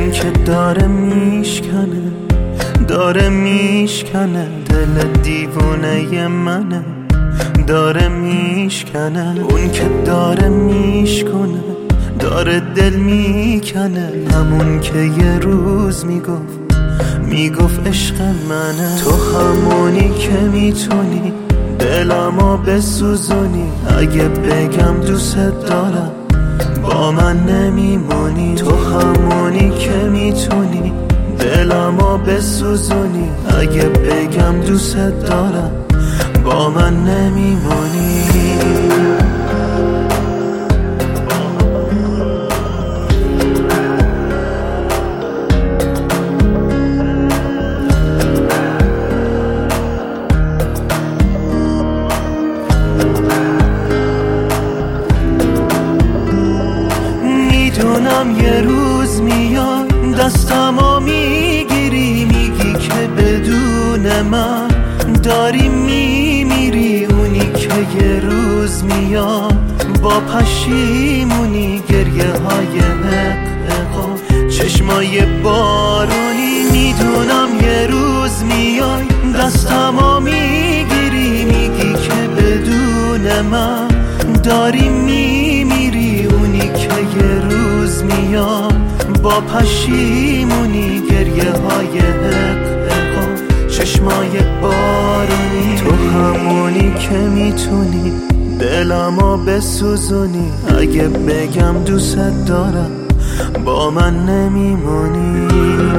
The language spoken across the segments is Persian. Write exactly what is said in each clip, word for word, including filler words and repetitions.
این که داره میشکنه داره میشکنه دل دیوونه منه، داره میشکنه. اون که داره میشکنه داره دل میکنه، همون که یه روز میگفت میگفت عشق منه. تو همونی که میتونی دلمو بسوزونی، اگه بگم دوست دارم با من نمیمونی. تو همونی که میتونی دلمو بسوزونی، اگه بگم دوست دارم با من نمیمونی. میدونم یه روز میاد دستمو میگیری، میگی که بدون من داری میمیری. اونی که یه روز میاد با پشیمونی، گریه های حق چشمای بارونی. میدونم یه روز میای دستمو میگیری، میگی که بدون من داری میمیری. اونی که یه روز میاد با پشیمونی، گریه های حق چشمای بارونی. تو همونی که میتونی دلمو بسوزونی، اگه بگم دوست دارم با من نمیمونی.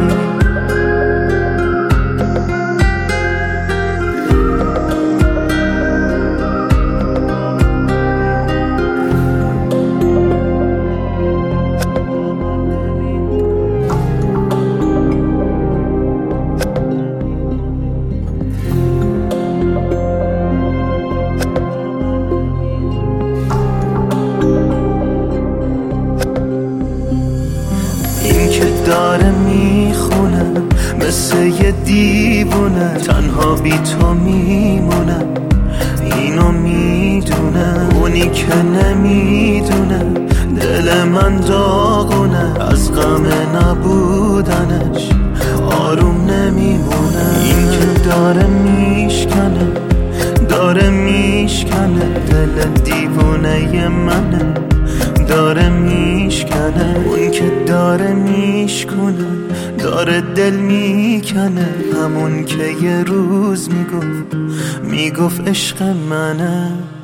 داره میخونه مثل یه دیوونه، تنها بی تو میمونه، اینو میدونه. اونی که نمیدونه دل من داغونه، از غم نبودنش آروم نمیمونه. این که داره میشکنه داره میشکنه دل دیوونه منه، داره میشکنه. اون که داره میشکنه داره دل میکنه، همون که یه روز میگفت میگفت عشق منه.